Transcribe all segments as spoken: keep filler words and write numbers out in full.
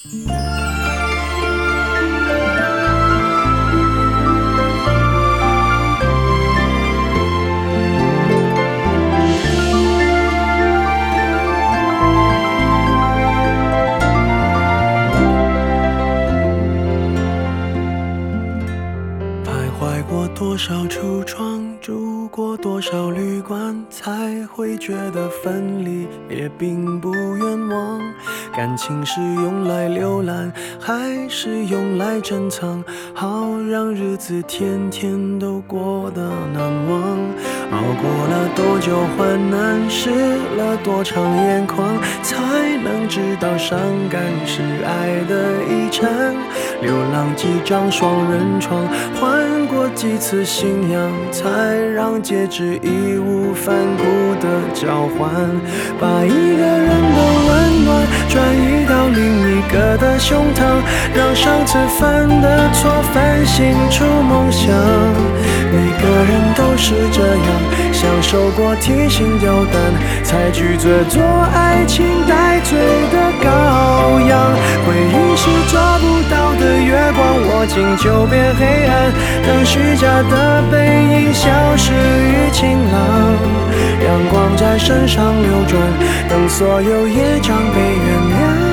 多少橱窗，住过多少旅馆，才会觉得分离也并不冤枉。感情是用来浏览，还是用来珍藏？好让日子天天都过得难忘。熬过了多久患难，湿了多长眼眶，才能知道伤感是爱的遗产。流浪几张双人床，换过几次信仰，才让戒指义无反顾的交换。把一个人的温暖转移到另一个的胸膛，让上次犯的错反省出梦想。每个人都是这样，享受过提心吊胆，才拒绝做爱情带罪的羔羊。回忆是抓不到的月光，握紧就变黑暗，等虚假的背影消失于晴朗。阳光在身上流转，等所有业障被原谅。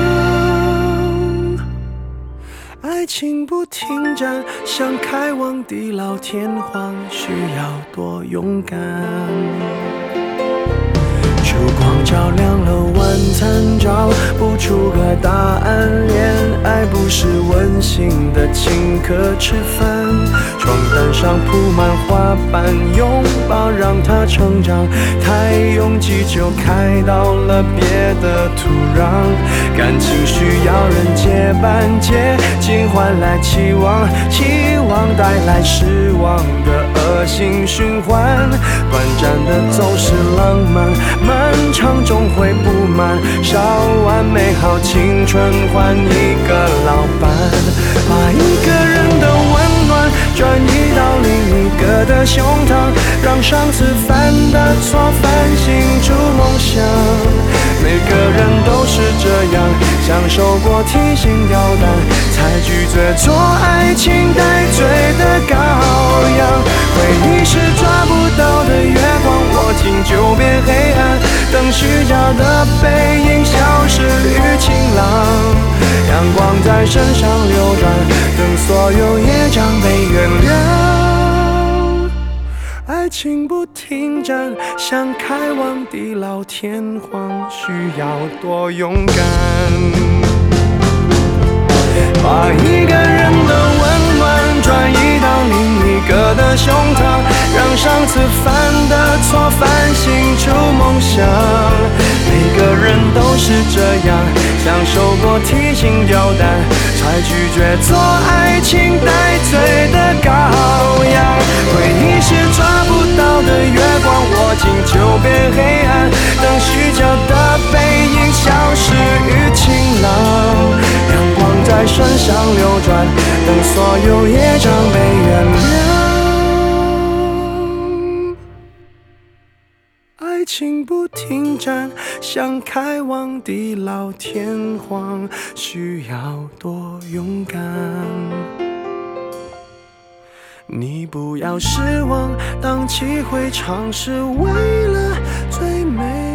爱情不停站，想开往地老天荒，需要多勇敢。烛光照亮了晚餐，找不出个答案。恋爱不是温馨的请客吃饭，床单上铺满花瓣，拥抱让它成长。太拥挤就开到了别的土壤，感情需要人接班，接近换来期望，期望带来失望的恶性循环。短暂的总是浪漫，漫长终会不满，烧完美好青春换一个老伴。把一个人的温暖转移到另一个的胸膛，让上次犯的错反省出梦想。每个人都是这样，享受过提心吊胆，才拒绝做爱情带罪的羔羊。回忆是抓不到的月光，握紧就变黑暗，等虚假的背影消失于晴朗。阳光在身上流转，等所有业障被原谅。爱情不停站，想开往地老天荒，需要多勇敢。把一个人的温暖转移到另一个的胸膛，让上次犯的错反省出梦想。每个人都是这样，享受过提心吊胆，才拒绝做爱情带罪的羔羊。回忆是抓不到的月光，握紧就变黑暗，等虚假的背影消失于晴朗。阳光在身上流转，等所有业障被原谅。爱情不停站，想开往地老天荒，需要多勇敢。你不要失望，荡气回肠是为了最美